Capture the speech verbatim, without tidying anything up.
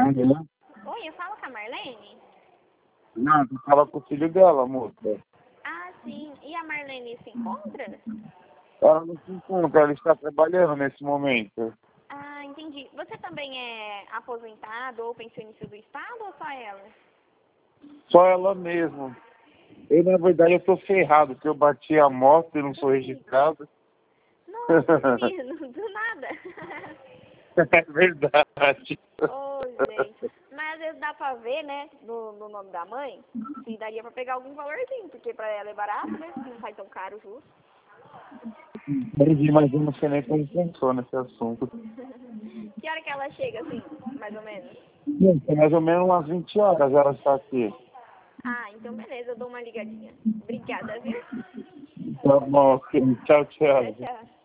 Alô? Oi, eu falo com a Marlene? Não, tu fala com o filho dela, moça. Ah, sim. E a Marlene se encontra? Ela não se encontra, ela está trabalhando nesse momento. Ah, entendi. Você também é aposentado ou pensionista do Estado ou só ela? Só ela mesmo. Eu, na verdade, eu tô ferrado, porque eu bati a moto e não sou registrado. Nossa, menino, do nada. É verdade. Ô, gente. Mas às vezes dá pra ver, né, no, no nome da mãe, se daria pra pegar algum valorzinho, porque pra ela é barato, né? Não sai tão caro justo. Entendi, mas eu não sei nem como funciona esse assunto. Que hora que ela chega, assim, mais ou menos? Bom, tem mais ou menos umas vinte horas ela está aqui. Ah, então beleza, eu dou uma ligadinha. Obrigada, viu? Tá bom, ok. Tchau, Tchau, tchau. tchau.